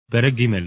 פרק ג'.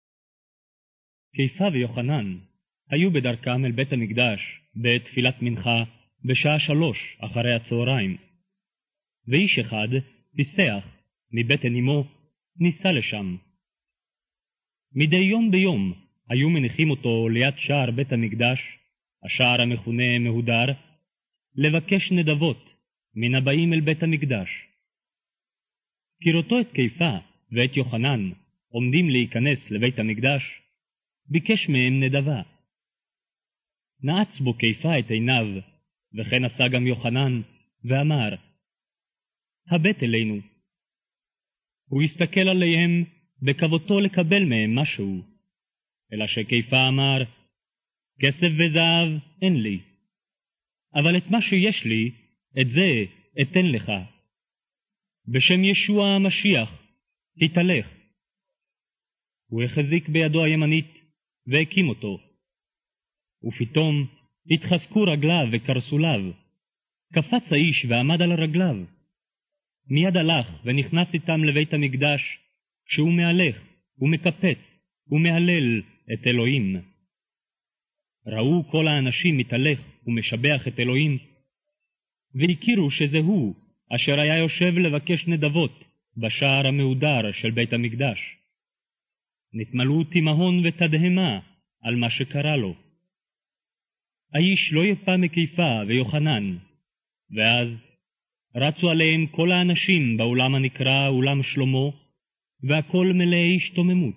קיפה ויוחנן היו בדרכם אל בית המקדש בתפילת מנחה בשעה 3 אחרי הצהריים. ואיש אחד, פיסח, מבטן אמו, ניסה לשם. מדי יום ביום היו מניחים אותו ליד שער בית המקדש, השער המכונה מהודר, לבקש נדבות מן הבאים אל בית המקדש. כראותו את קיפה ואת יוחנן עומדים להיכנס לבית המקדש, ביקש מהם נדבה. נעץ בו קיפה את עיניו, וכן עשה גם יוחנן, ואמר, הבט אלינו. הוא הסתכל עליהם בקוותו לקבל מהם משהו, אלא שקיפה אמר, כסף וזהב אין לי, אבל את מה שיש לי, את זה אתן לך. בשם ישוע המשיח, תתהלך. הוא החזיק בידו הימנית, והקים אותו. ופתאום התחזקו רגליו וקרסוליו. קפץ האיש ועמד על רגליו. מיד הלך ונכנס איתם לבית המקדש, שהוא מהלך ומקפץ ומהלל את אלוהים. ראו כל האנשים מתהלך ומשבח את אלוהים, והכירו שזה הוא אשר היה יושב לבקש נדבות בשער המהודר של בית המקדש. נתמלאו תימהון ותדהמה על מה שקרה לו. האיש לא יפה מקיפה ויוחנן, ואז רצו עליהם כל האנשים באולם הנקרא אולם שלמה, והכל מלא השתוממות.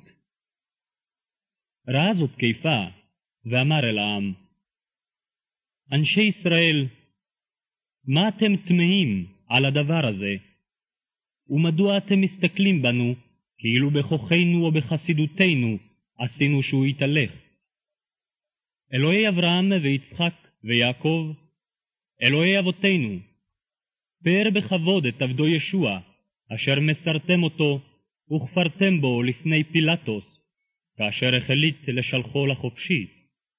ראה זאת קיפה, ואמר אל העם, אנשי ישראל, מה אתם תמהים על הדבר הזה? ומדוע אתם מסתכלים בנו, כאילו בכוחנו או בחסידותנו עשינו שהוא יתהלך? אלוהי אברהם ויצחק ויעקב, אלוהי אבותינו, פאר בכבוד את עבדו ישוע, אשר מסרתם אותו וכפרתם בו לפני פילטוס, כאשר החליט לשלחו לחופשי.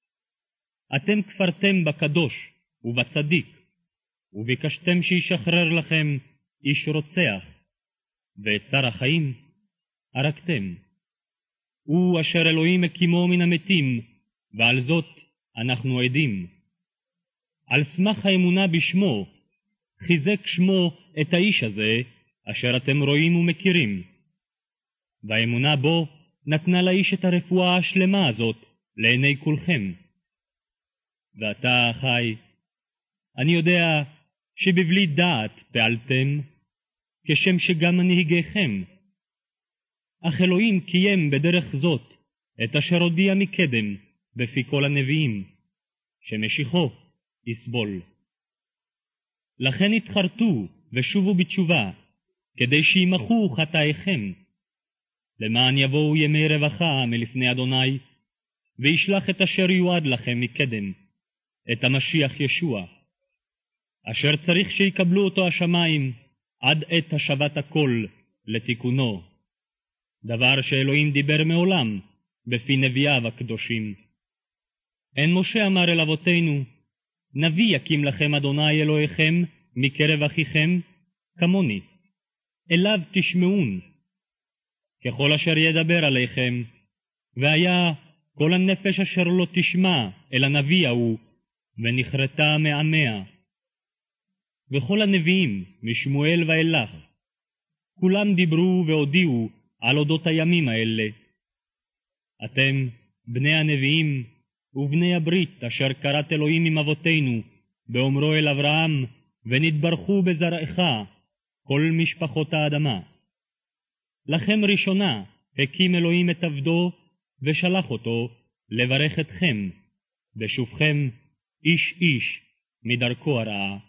אתם כפרתם בקדוש ובצדיק, וביקשתם שישחרר לכם איש רוצח, ואת שר החיים הרגתם. הוא אשר אלוהים הקימו מן המתים, ועל זאת אנחנו עדים. על סמך האמונה בשמו, חיזק שמו את האיש הזה, אשר אתם רואים ומכירים. והאמונה בו נתנה לאיש את הרפואה השלמה הזאת לעיני כולכם. ואתה, אחי, אני יודע שבבלי דעת פעלתם, כשם שגם מנהיגיכם. אך אלוהים קיים בדרך זאת את אשר הודיע מקדם בפי כל הנביאים, שמשיחו יסבול. לכן התחרטו ושובו בתשובה, כדי שימחו חטאיכם, למען יבואו ימי רווחה מלפני אדוני, וישלח את אשר יועד לכם מקדם, את המשיח ישוע, אשר צריך שיקבלו אותו השמיים עד עת השבת הכל לתיקונו, דבר שאלוהים דיבר מעולם בפי נביאיו הקדושים. אין משה אמר אל אבותינו, נביא יקים לכם אדוני אלוהיכם מקרב אחיכם כמוני, אליו תשמעון, ככל אשר ידבר עליכם, והיה כל הנפש אשר לא תשמע אל הנביא ההוא, ונחרטה מעמיה. וכל הנביאים משמואל ואילך, כולם דיברו והודיעו על אודות הימים האלה. אתם, בני הנביאים ובני הברית אשר קראת אלוהים עם אבותינו, באומרו אל אברהם, ונתברכו בזרעך כל משפחות האדמה. לכם ראשונה הקים אלוהים את עבדו, ושלח אותו לברך אתכם, בשובכם איש איש מדרכו הרעה.